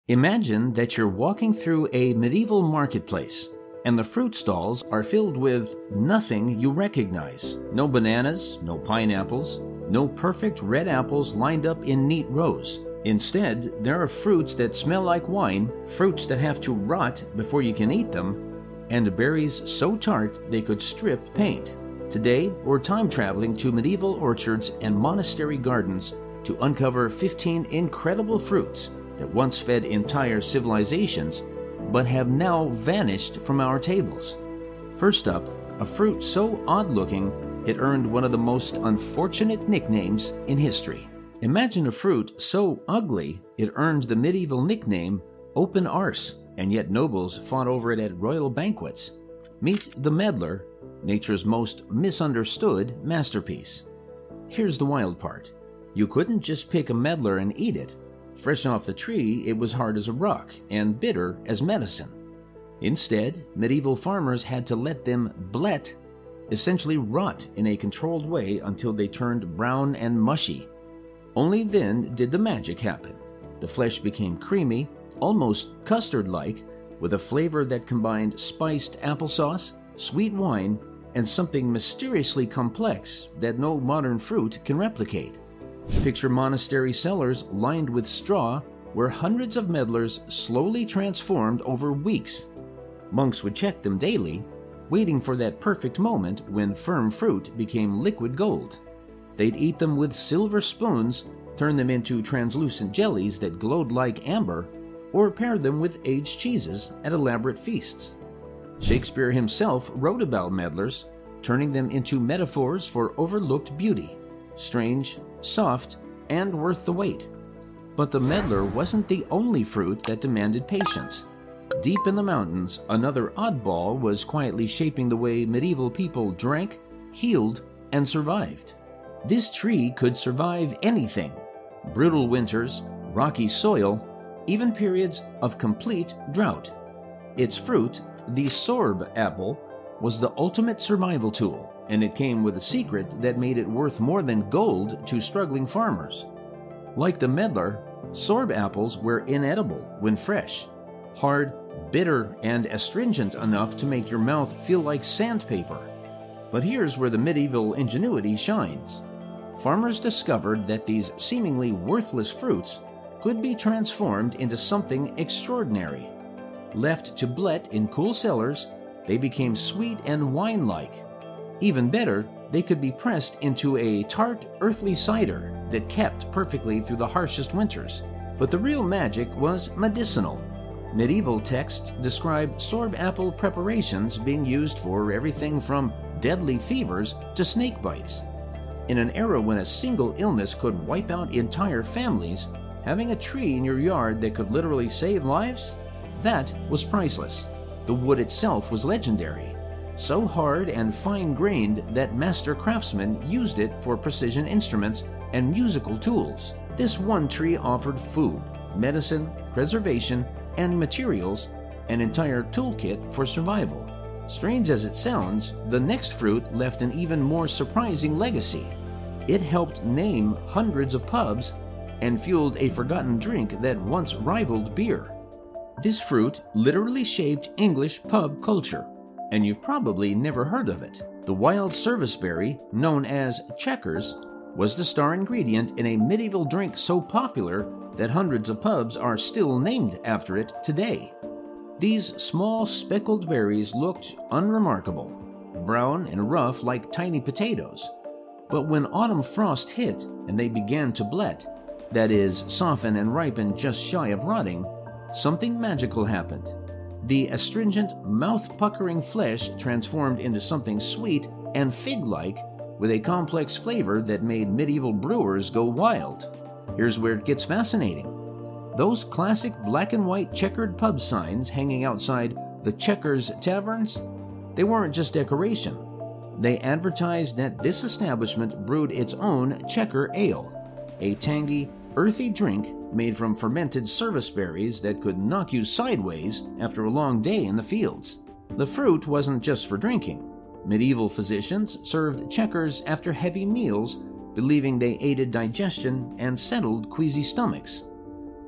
Imagine that you're walking through a medieval marketplace, and the fruit stalls are filled with nothing you recognize. No bananas, no pineapples, no perfect red apples lined up in neat rows. Instead, there are fruits that smell like wine, fruits that have to rot before you can eat them, and berries so tart they could strip paint. Today, we're time traveling to medieval orchards and monastery gardens to uncover 15 incredible fruits that once fed entire civilizations, but have now vanished from our tables. First up, a fruit so odd-looking it earned one of the most unfortunate nicknames in history. Imagine a fruit so ugly it earned the medieval nickname open arse, and yet nobles fought over it at royal banquets. Meet the medlar, nature's most misunderstood masterpiece. Here's the wild part. You couldn't just pick a medlar and eat it. Fresh off the tree, it was hard as a rock and bitter as medicine. Instead, medieval farmers had to let them blet, essentially rot in a controlled way until they turned brown and mushy. Only then did the magic happen. The flesh became creamy, almost custard-like, with a flavor that combined spiced applesauce, sweet wine, and something mysteriously complex that no modern fruit can replicate. Picture monastery cellars lined with straw where hundreds of medlars slowly transformed over weeks. Monks would check them daily, waiting for that perfect moment when firm fruit became liquid gold. They'd eat them with silver spoons, turn them into translucent jellies that glowed like amber, or pair them with aged cheeses at elaborate feasts. Shakespeare himself wrote about medlars, turning them into metaphors for overlooked beauty. Strange, soft, and worth the wait. But the medlar wasn't the only fruit that demanded patience. Deep in the mountains, another oddball was quietly shaping the way medieval people drank, healed, and survived. This tree could survive anything: brutal winters, rocky soil, even periods of complete drought. Its fruit, the sorb apple, was the ultimate survival tool, and it came with a secret that made it worth more than gold to struggling farmers. Like the medlar, sorb apples were inedible when fresh, hard, bitter, and astringent enough to make your mouth feel like sandpaper. But here's where the medieval ingenuity shines. Farmers discovered that these seemingly worthless fruits could be transformed into something extraordinary. Left to blet in cool cellars, they became sweet and wine-like. Even better, they could be pressed into a tart, earthly cider that kept perfectly through the harshest winters. But the real magic was medicinal. Medieval texts describe sorb apple preparations being used for everything from deadly fevers to snake bites. In an era when a single illness could wipe out entire families, having a tree in your yard that could literally save lives? That was priceless. The wood itself was legendary. So hard and fine-grained that master craftsmen used it for precision instruments and musical tools. This one tree offered food, medicine, preservation, and materials, an entire toolkit for survival. Strange as it sounds, the next fruit left an even more surprising legacy. It helped name hundreds of pubs and fueled a forgotten drink that once rivaled beer. This fruit literally shaped English pub culture, and you've probably never heard of it. The wild serviceberry, known as checkers, was the star ingredient in a medieval drink so popular that hundreds of pubs are still named after it today. These small speckled berries looked unremarkable, brown and rough like tiny potatoes. But when autumn frost hit and they began to blet, that is, soften and ripen just shy of rotting, something magical happened. The astringent, mouth-puckering flesh transformed into something sweet and fig-like with a complex flavor that made medieval brewers go wild. Here's where it gets fascinating. Those classic black and white checkered pub signs hanging outside the Checkers taverns, they weren't just decoration. They advertised that this establishment brewed its own checker ale, a tangy, earthy drink made from fermented serviceberries that could knock you sideways after a long day in the fields. The fruit wasn't just for drinking. Medieval physicians served checkers after heavy meals, believing they aided digestion and settled queasy stomachs.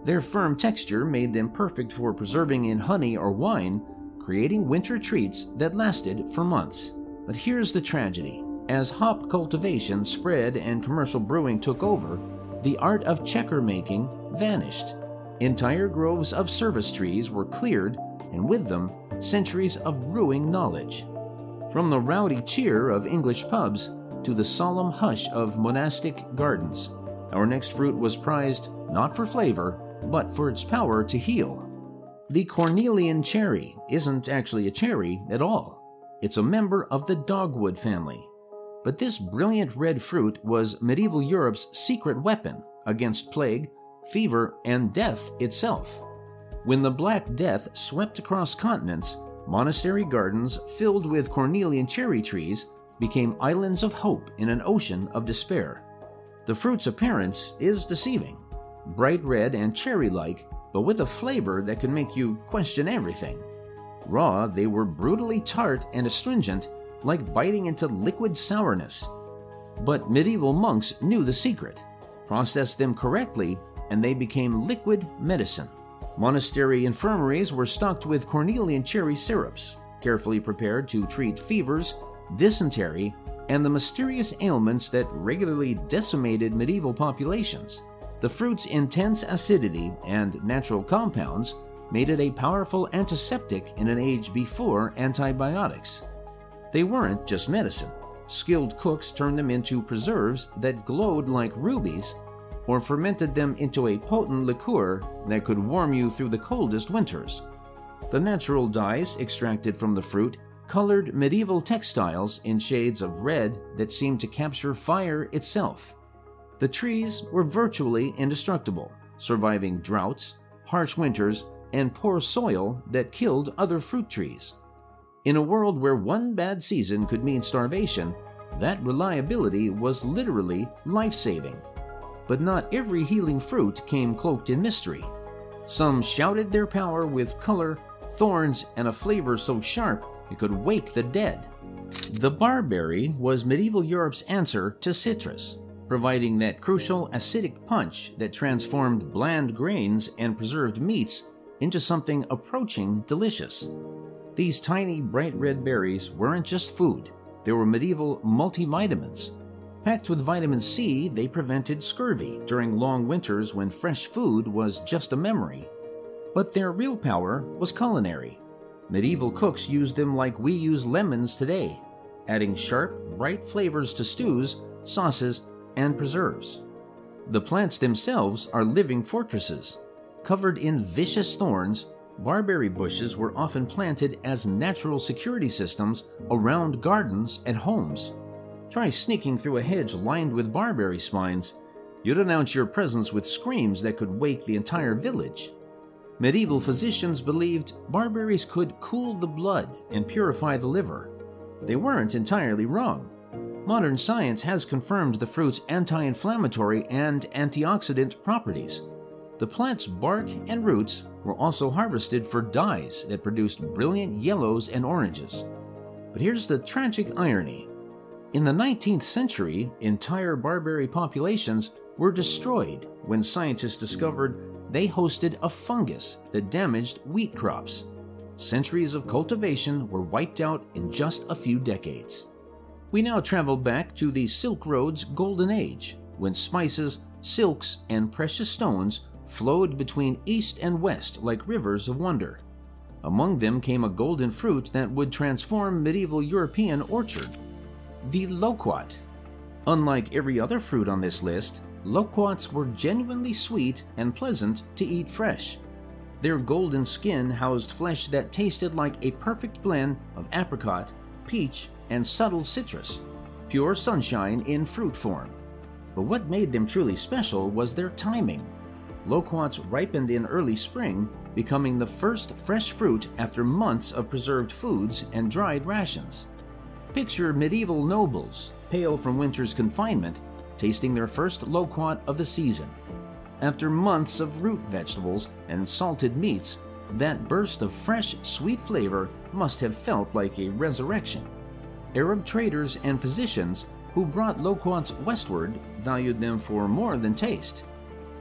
Their firm texture made them perfect for preserving in honey or wine, creating winter treats that lasted for months. But here's the tragedy. As hop cultivation spread and commercial brewing took over, the art of checker making vanished. Entire groves of service trees were cleared, and with them, centuries of brewing knowledge. From the rowdy cheer of English pubs to the solemn hush of monastic gardens, our next fruit was prized not for flavor, but for its power to heal. The Cornelian cherry isn't actually a cherry at all. It's a member of the dogwood family. But this brilliant red fruit was medieval Europe's secret weapon against plague, fever, and death itself. When the Black Death swept across continents, monastery gardens filled with Cornelian cherry trees became islands of hope in an ocean of despair. The fruit's appearance is deceiving. Bright red and cherry-like, but with a flavor that can make you question everything. Raw, they were brutally tart and astringent, like biting into liquid sourness. But medieval monks knew the secret, processed them correctly, and they became liquid medicine. Monastery infirmaries were stocked with Cornelian cherry syrups, carefully prepared to treat fevers, dysentery, and the mysterious ailments that regularly decimated medieval populations. The fruit's intense acidity and natural compounds made it a powerful antiseptic in an age before antibiotics. They weren't just medicine. Skilled cooks turned them into preserves that glowed like rubies, or fermented them into a potent liqueur that could warm you through the coldest winters. The natural dyes extracted from the fruit colored medieval textiles in shades of red that seemed to capture fire itself. The trees were virtually indestructible, surviving droughts, harsh winters, and poor soil that killed other fruit trees. In a world where one bad season could mean starvation, that reliability was literally life-saving. But not every healing fruit came cloaked in mystery. Some shouted their power with color, thorns, and a flavor so sharp it could wake the dead. The barberry was medieval Europe's answer to citrus, providing that crucial acidic punch that transformed bland grains and preserved meats into something approaching delicious. These tiny bright red berries weren't just food, they were medieval multivitamins. Packed with vitamin C, they prevented scurvy during long winters when fresh food was just a memory. But their real power was culinary. Medieval cooks used them like we use lemons today, adding sharp, bright flavors to stews, sauces, and preserves. The plants themselves are living fortresses. Covered in vicious thorns, barberry bushes were often planted as natural security systems around gardens and homes. Try sneaking through a hedge lined with barberry spines. You'd announce your presence with screams that could wake the entire village. Medieval physicians believed barberries could cool the blood and purify the liver. They weren't entirely wrong. Modern science has confirmed the fruit's anti-inflammatory and antioxidant properties. The plant's bark and roots were also harvested for dyes that produced brilliant yellows and oranges. But here's the tragic irony. In the 19th century, entire barberry populations were destroyed when scientists discovered they hosted a fungus that damaged wheat crops. Centuries of cultivation were wiped out in just a few decades. We now travel back to the Silk Road's golden age, when spices, silks, and precious stones flowed between east and west like rivers of wonder. Among them came a golden fruit that would transform medieval European orchard, the loquat. Unlike every other fruit on this list, loquats were genuinely sweet and pleasant to eat fresh. Their golden skin housed flesh that tasted like a perfect blend of apricot, peach, and subtle citrus, pure sunshine in fruit form. But what made them truly special was their timing. Loquats ripened in early spring, becoming the first fresh fruit after months of preserved foods and dried rations. Picture medieval nobles, pale from winter's confinement, tasting their first loquat of the season. After months of root vegetables and salted meats, that burst of fresh, sweet flavor must have felt like a resurrection. Arab traders and physicians who brought loquats westward valued them for more than taste.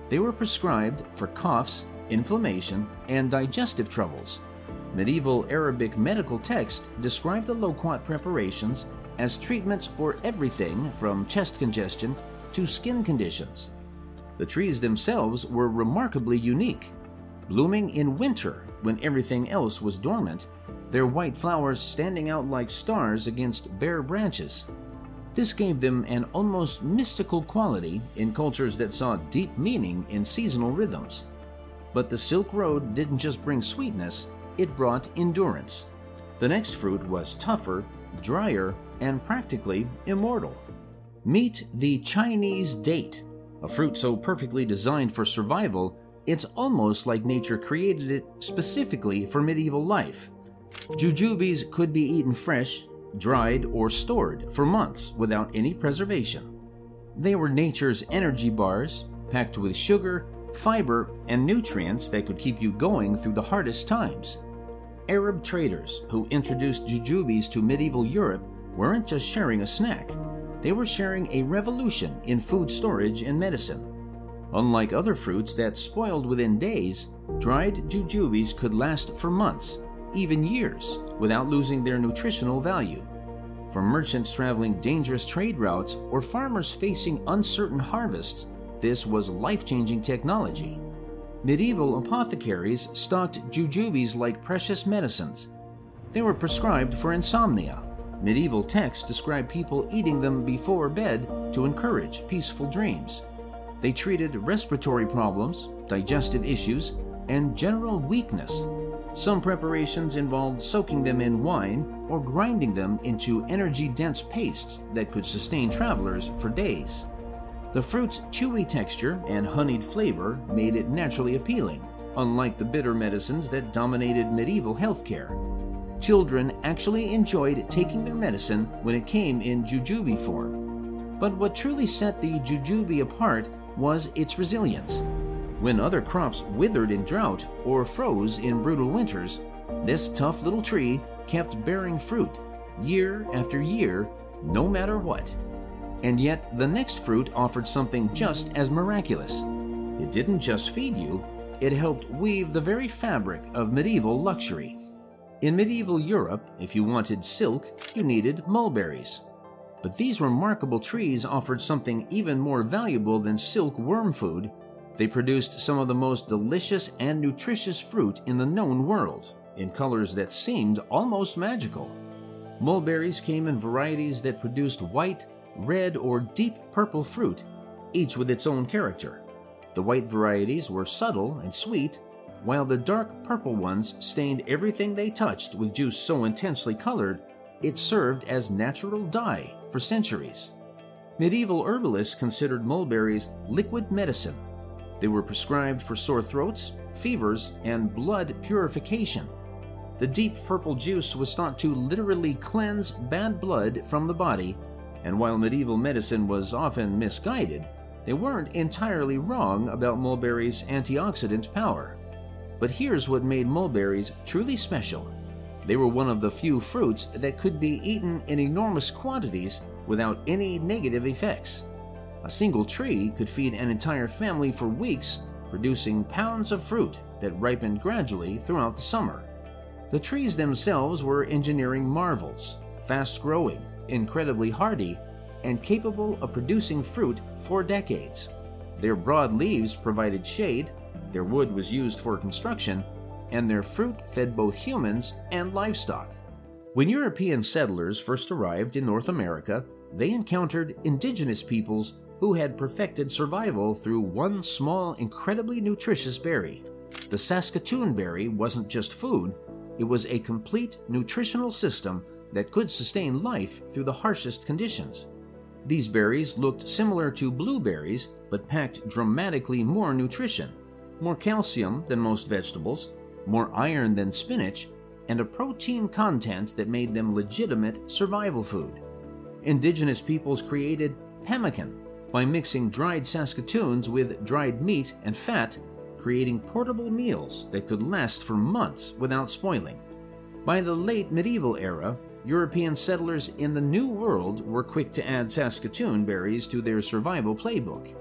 They were prescribed for coughs, inflammation, and digestive troubles. Medieval Arabic medical texts described the loquat preparations as treatments for everything from chest congestion to skin conditions. The trees themselves were remarkably unique. Blooming in winter when everything else was dormant, their white flowers standing out like stars against bare branches. This gave them an almost mystical quality in cultures that saw deep meaning in seasonal rhythms. But the Silk Road didn't just bring sweetness, it brought endurance. The next fruit was tougher, drier, and practically immortal. Meet the Chinese date, a fruit so perfectly designed for survival, it's almost like nature created it specifically for medieval life. Jujubes could be eaten fresh, dried, or stored for months without any preservation. They were nature's energy bars, packed with sugar, fiber, and nutrients that could keep you going through the hardest times. Arab traders who introduced jujubes to medieval Europe weren't just sharing a snack, they were sharing a revolution in food storage and medicine. Unlike other fruits that spoiled within days, dried jujubes could last for months, even years, without losing their nutritional value. For merchants traveling dangerous trade routes or farmers facing uncertain harvests, this was life-changing technology. Medieval apothecaries stocked jujubes like precious medicines. They were prescribed for insomnia. Medieval texts describe people eating them before bed to encourage peaceful dreams. They treated respiratory problems, digestive issues, and general weakness. Some preparations involved soaking them in wine or grinding them into energy-dense pastes that could sustain travelers for days. The fruit's chewy texture and honeyed flavor made it naturally appealing, unlike the bitter medicines that dominated medieval healthcare. Children actually enjoyed taking their medicine when it came in jujube form. But what truly set the jujube apart was its resilience. When other crops withered in drought or froze in brutal winters, this tough little tree kept bearing fruit year after year, no matter what. And yet, the next fruit offered something just as miraculous. It didn't just feed you, it helped weave the very fabric of medieval luxury. In medieval Europe, if you wanted silk, you needed mulberries. But these remarkable trees offered something even more valuable than silk worm food. They produced some of the most delicious and nutritious fruit in the known world, in colors that seemed almost magical. Mulberries came in varieties that produced white, red, or deep purple fruit, each with its own character. The white varieties were subtle and sweet, while the dark purple ones stained everything they touched with juice so intensely colored it served as natural dye for centuries. Medieval herbalists considered mulberries liquid medicine. They were prescribed for sore throats, fevers, and blood purification. The deep purple juice was thought to literally cleanse bad blood from the body, and while medieval medicine was often misguided, they weren't entirely wrong about mulberries' antioxidant power. But here's what made mulberries truly special. They were one of the few fruits that could be eaten in enormous quantities without any negative effects. A single tree could feed an entire family for weeks, producing pounds of fruit that ripened gradually throughout the summer. The trees themselves were engineering marvels, fast-growing, incredibly hardy, and capable of producing fruit for decades. Their broad leaves provided shade, their wood was used for construction, and their fruit fed both humans and livestock. When European settlers first arrived in North America, they encountered indigenous peoples who had perfected survival through one small, incredibly nutritious berry. The Saskatoon berry wasn't just food, it was a complete nutritional system that could sustain life through the harshest conditions. These berries looked similar to blueberries, but packed dramatically more nutrition, more calcium than most vegetables, more iron than spinach, and a protein content that made them legitimate survival food. Indigenous peoples created pemmican by mixing dried Saskatoons with dried meat and fat, creating portable meals that could last for months without spoiling. By the late medieval era, European settlers in the New World were quick to add Saskatoon berries to their survival playbook.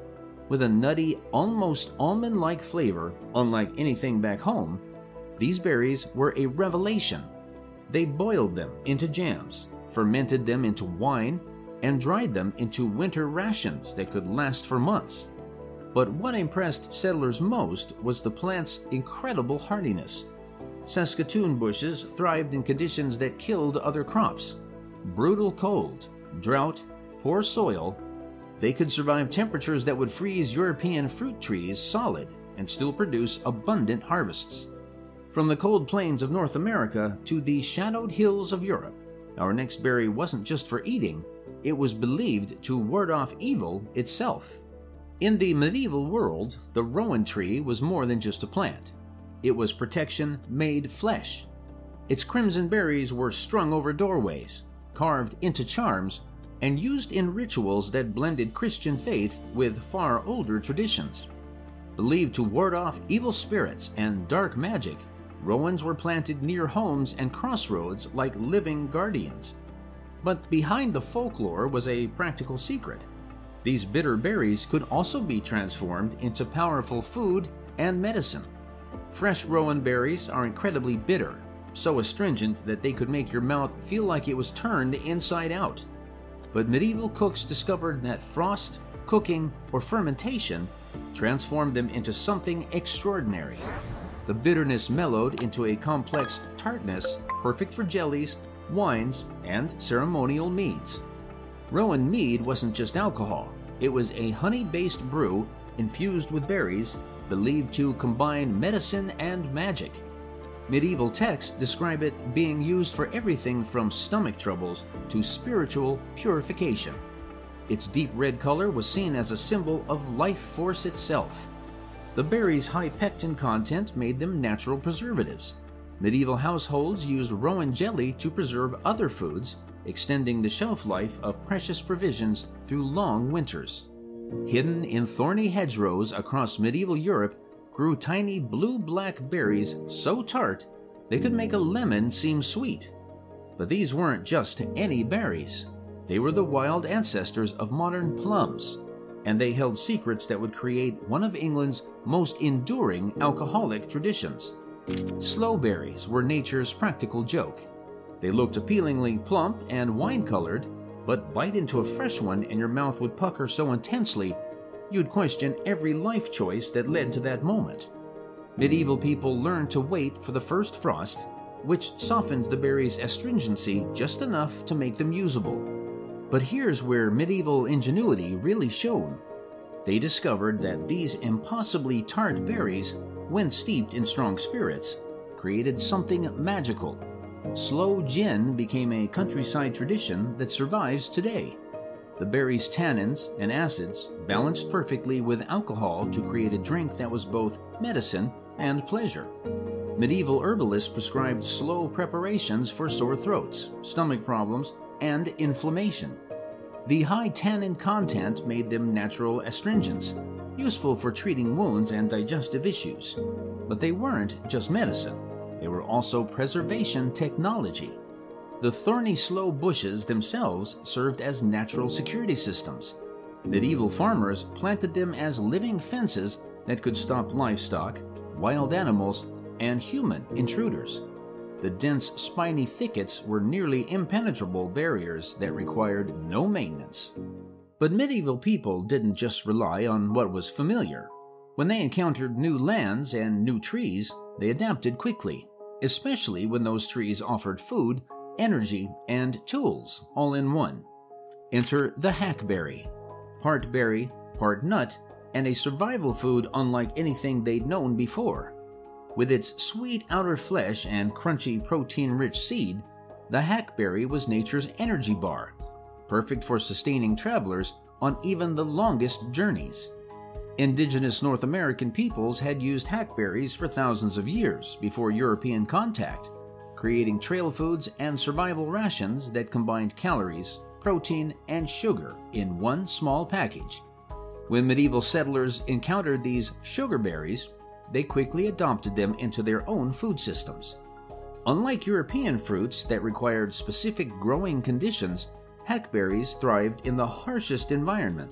With a nutty, almost almond-like flavor, unlike anything back home, these berries were a revelation. They boiled them into jams, fermented them into wine, and dried them into winter rations that could last for months. But what impressed settlers most was the plant's incredible hardiness. Saskatoon bushes thrived in conditions that killed other crops. Brutal cold, drought, poor soil, they could survive temperatures that would freeze European fruit trees solid and still produce abundant harvests. From the cold plains of North America to the shadowed hills of Europe, our next berry wasn't just for eating, it was believed to ward off evil itself. In the medieval world, the rowan tree was more than just a plant. It was protection made flesh. Its crimson berries were strung over doorways, carved into charms, and used in rituals that blended Christian faith with far older traditions. Believed to ward off evil spirits and dark magic, rowans were planted near homes and crossroads like living guardians. But behind the folklore was a practical secret. These bitter berries could also be transformed into powerful food and medicine. Fresh rowan berries are incredibly bitter, so astringent that they could make your mouth feel like it was turned inside out. But medieval cooks discovered that frost, cooking, or fermentation transformed them into something extraordinary. The bitterness mellowed into a complex tartness perfect for jellies, wines, and ceremonial meads. Rowan mead wasn't just alcohol, it was a honey-based brew infused with berries believed to combine medicine and magic. Medieval texts describe it being used for everything from stomach troubles to spiritual purification. Its deep red color was seen as a symbol of life force itself. The berries' high pectin content made them natural preservatives. Medieval households used rowan jelly to preserve other foods, extending the shelf life of precious provisions through long winters. Hidden in thorny hedgerows across medieval Europe grew tiny blue-black berries so tart they could make a lemon seem sweet. But these weren't just any berries. They were the wild ancestors of modern plums, and they held secrets that would create one of England's most enduring alcoholic traditions. Sloe berries were nature's practical joke. They looked appealingly plump and wine-colored, but bite into a fresh one and your mouth would pucker so intensely you'd question every life choice that led to that moment. Medieval people learned to wait for the first frost, which softened the berries' astringency just enough to make them usable. But here's where medieval ingenuity really shone. They discovered that these impossibly tart berries, when steeped in strong spirits, created something magical. Sloe gin became a countryside tradition that survives today. The berries' tannins and acids balanced perfectly with alcohol to create a drink that was both medicine and pleasure. Medieval herbalists prescribed slow preparations for sore throats, stomach problems, and inflammation. The high tannin content made them natural astringents, useful for treating wounds and digestive issues. But they weren't just medicine. They were also preservation technology. The thorny sloe bushes themselves served as natural security systems. Medieval farmers planted them as living fences that could stop livestock, wild animals, and human intruders. The dense, spiny thickets were nearly impenetrable barriers that required no maintenance. But medieval people didn't just rely on what was familiar. When they encountered new lands and new trees, they adapted quickly, especially when those trees offered food, energy, and tools all in one. Enter the hackberry, part berry, part nut, and a survival food unlike anything they'd known before. With its sweet outer flesh and crunchy protein-rich seed, the hackberry was nature's energy bar, perfect for sustaining travelers on even the longest journeys. Indigenous North American peoples had used hackberries for thousands of years before European contact, creating trail foods and survival rations that combined calories, protein, and sugar in one small package. When medieval settlers encountered these sugar berries, they quickly adopted them into their own food systems. Unlike European fruits that required specific growing conditions, hackberries thrived in the harshest environments.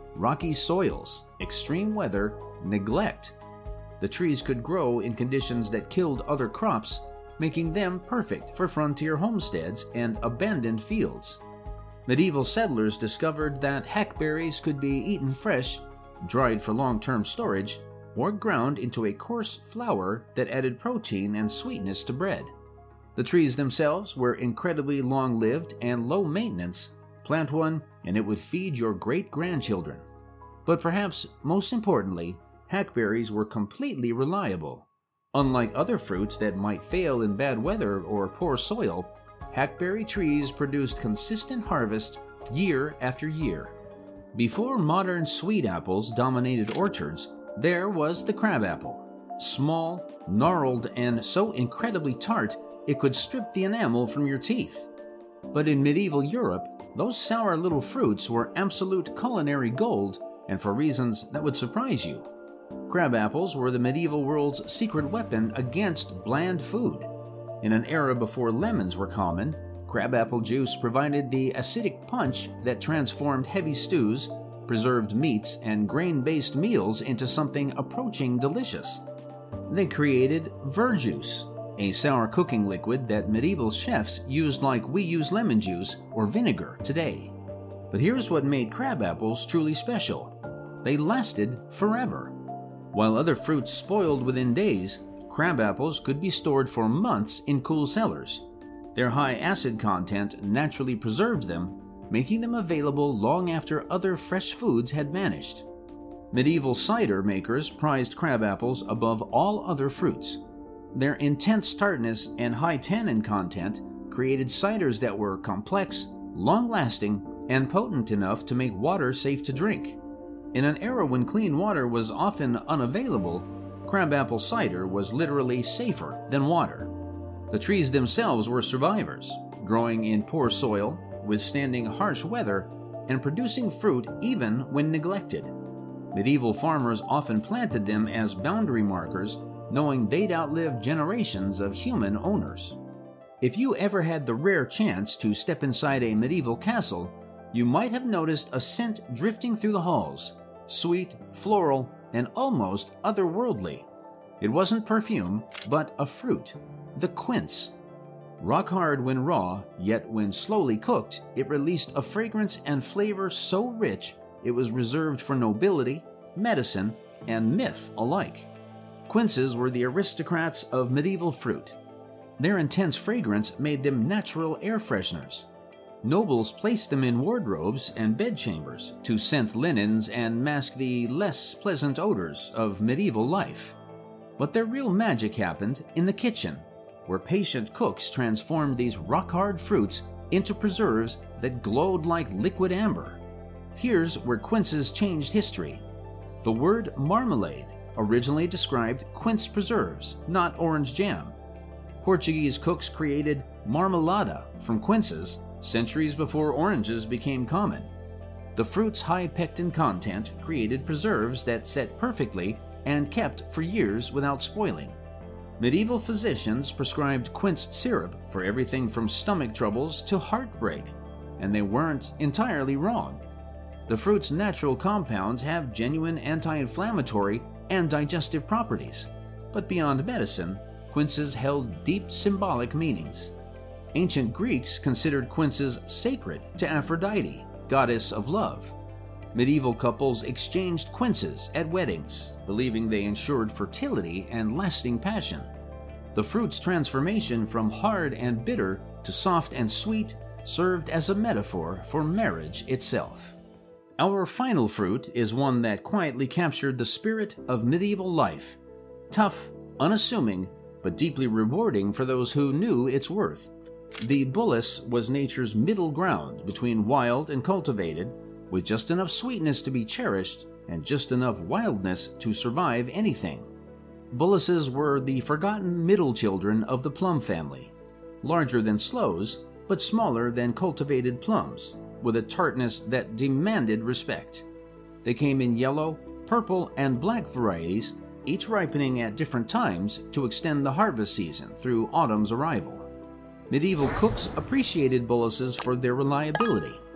rocky soils, extreme weather, neglect. The trees could grow in conditions that killed other crops, making them perfect for frontier homesteads and abandoned fields. Medieval settlers discovered that hackberries could be eaten fresh, dried for long-term storage, or ground into a coarse flour that added protein and sweetness to bread. The trees themselves were incredibly long-lived and low maintenance. Plant one and it would feed your great-grandchildren. But perhaps most importantly, hackberries were completely reliable. Unlike other fruits that might fail in bad weather or poor soil, hackberry trees produced consistent harvest year after year. Before modern sweet apples dominated orchards, there was the crabapple. Small, gnarled, and so incredibly tart it could strip the enamel from your teeth. But in medieval Europe, those sour little fruits were absolute culinary gold, and for reasons that would surprise you. Crabapples were the medieval world's secret weapon against bland food. In an era before lemons were common, crabapple juice provided the acidic punch that transformed heavy stews, preserved meats, and grain-based meals into something approaching delicious. They created verjuice, a sour cooking liquid that medieval chefs used like we use lemon juice or vinegar today. But here's what made crabapples truly special. They lasted forever. While other fruits spoiled within days, crabapples could be stored for months in cool cellars. Their high acid content naturally preserved them, making them available long after other fresh foods had vanished. Medieval cider makers prized crabapples above all other fruits. Their intense tartness and high tannin content created ciders that were complex, long-lasting, and potent enough to make water safe to drink. In an era when clean water was often unavailable, crabapple cider was literally safer than water. The trees themselves were survivors, growing in poor soil, withstanding harsh weather, and producing fruit even when neglected. Medieval farmers often planted them as boundary markers, knowing they'd outlive generations of human owners. If you ever had the rare chance to step inside a medieval castle, you might have noticed a scent drifting through the halls, sweet, floral, and almost otherworldly. It wasn't perfume, but a fruit, the quince. Rock hard when raw, yet when slowly cooked, it released a fragrance and flavor so rich it was reserved for nobility, medicine, and myth alike. Quinces were the aristocrats of medieval fruit. Their intense fragrance made them natural air fresheners. Nobles placed them in wardrobes and bedchambers to scent linens and mask the less pleasant odors of medieval life. But their real magic happened in the kitchen, where patient cooks transformed these rock-hard fruits into preserves that glowed like liquid amber. Here's where quinces changed history. The word marmalade originally described quince preserves, not orange jam. Portuguese cooks created marmelada from quinces centuries before oranges became common. The fruit's high pectin content created preserves that set perfectly and kept for years without spoiling. Medieval physicians prescribed quince syrup for everything from stomach troubles to heartbreak, and they weren't entirely wrong. The fruit's natural compounds have genuine anti-inflammatory and digestive properties, but beyond medicine, quinces held deep symbolic meanings. Ancient Greeks considered quinces sacred to Aphrodite, goddess of love. Medieval couples exchanged quinces at weddings, believing they ensured fertility and lasting passion. The fruit's transformation from hard and bitter to soft and sweet served as a metaphor for marriage itself. Our final fruit is one that quietly captured the spirit of medieval life. Tough, unassuming, but deeply rewarding for those who knew its worth. The bullace was nature's middle ground between wild and cultivated, with just enough sweetness to be cherished and just enough wildness to survive anything. Bullaces were the forgotten middle children of the plum family, larger than sloes, but smaller than cultivated plums, with a tartness that demanded respect. They came in yellow, purple, and black varieties, each ripening at different times to extend the harvest season through autumn's arrival. Medieval cooks appreciated bullaces for their reliability.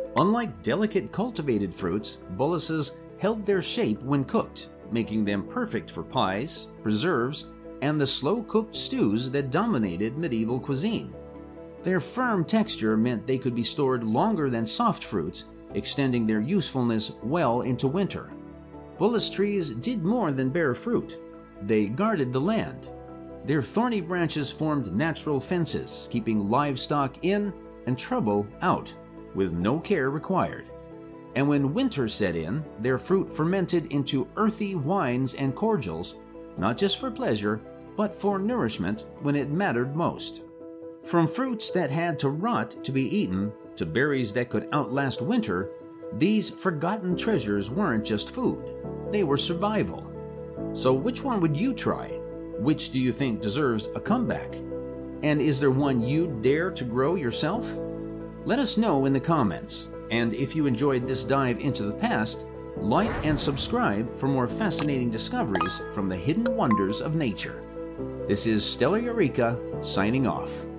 Unlike delicate cultivated fruits, bullaces held their shape when cooked, making them perfect for pies, preserves, and the slow-cooked stews that dominated medieval cuisine. Their firm texture meant they could be stored longer than soft fruits, extending their usefulness well into winter. Bullace trees did more than bear fruit. They guarded the land. Their thorny branches formed natural fences, keeping livestock in and trouble out, with no care required. And when winter set in, their fruit fermented into earthy wines and cordials, not just for pleasure, but for nourishment when it mattered most. From fruits that had to rot to be eaten, to berries that could outlast winter, these forgotten treasures weren't just food, they were survival. So which one would you try? Which do you think deserves a comeback? And is there one you'd dare to grow yourself? Let us know in the comments. And if you enjoyed this dive into the past, like and subscribe for more fascinating discoveries from the hidden wonders of nature. This is Stella Eureka, signing off.